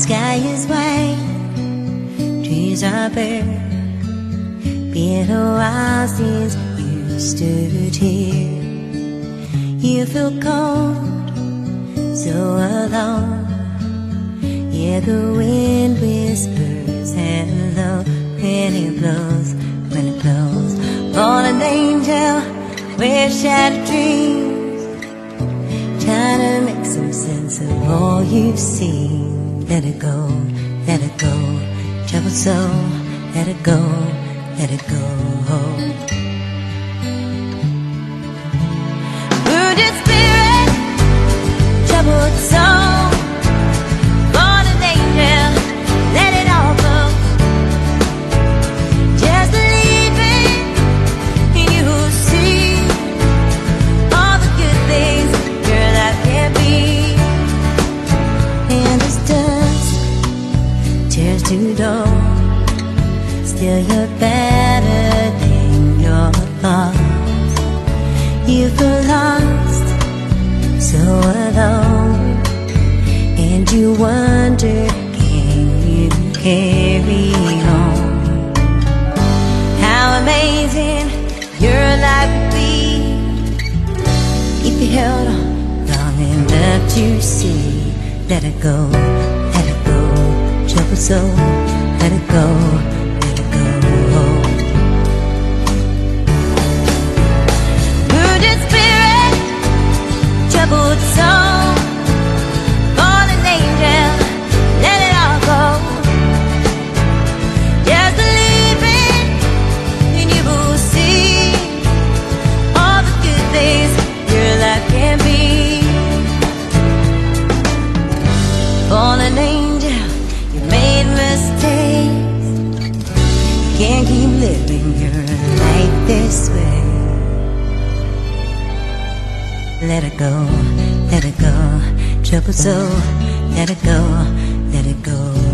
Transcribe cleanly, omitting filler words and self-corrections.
Sky is white, trees are bare. Been a while since you stood here. You feel cold, so alone. Yeah, the wind whispers hello when it blows, when it blows. Fallen angel with shattered dreams, trying to make some sense of all you've seen. Let it go, let it go, troubled soul. Let it go, let it go. Wounded spirit, troubled soul, fallen angel, let it all go. Just believing in you who see all the good things your life can be. And this dust tears to dawn, still you're better than your thoughts. You feel lost, so alone, and you wonder, can you carry on? How amazing your life would be if you held on long enough to see. Let it go, let it go, troubled soul. Let it go, let it go. Wounded spirit, troubled soul, fallen angel, let it all go. Just believing in you will see all the good things your life can be. Fallen angel, you made mistakes. You can't keep living your life this way. Let it go, let it go, troubled soul. Let it go, let it go.